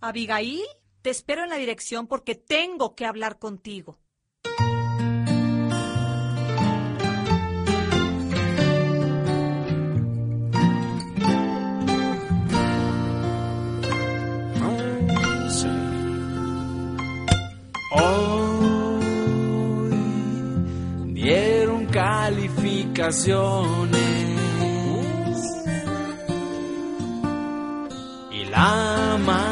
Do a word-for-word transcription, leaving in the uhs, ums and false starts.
Abigail, te espero en la dirección porque tengo que hablar contigo. Hoy dieron calificaciones y la